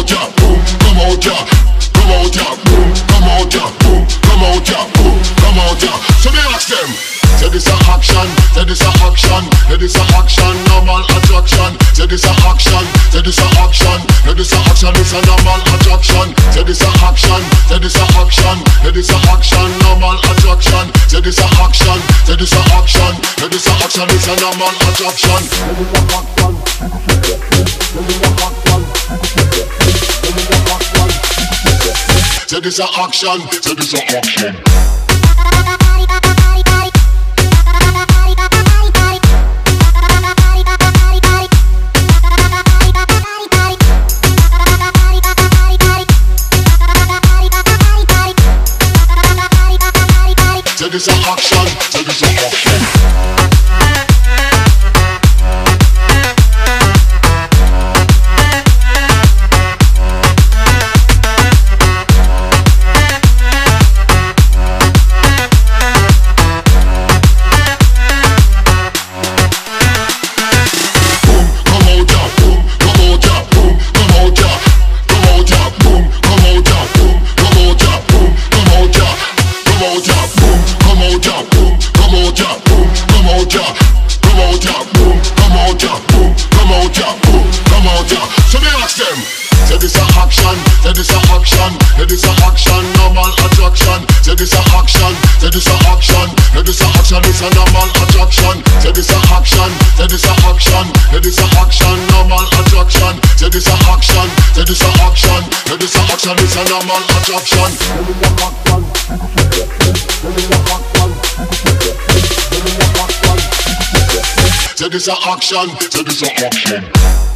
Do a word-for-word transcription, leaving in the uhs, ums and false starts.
out ya, boom, come out ya, come out ya, boom, come out ya, boom, come out ya, boom, come out ya. So me ask them, say this a action, say this a action, say this a action, normal attraction. Say this a action, say this a action, say this a action, it's a normal attraction. Say this a action, say this a action, say this a action, normal attraction. Say this a action, say this a action, say this a action, it's a normal attraction. Say this a action, say this a action. Say this a action, say this a action. Say this a action, say this a action, say this a action, normal attraction. Say this a action, say this a action, say this a action, it's a normal attraction. Say this a action, say this a action, say this a action, normal attraction. Say this a action, say this a action, say this a action, it's a normal attraction. Say this a action, say this a action.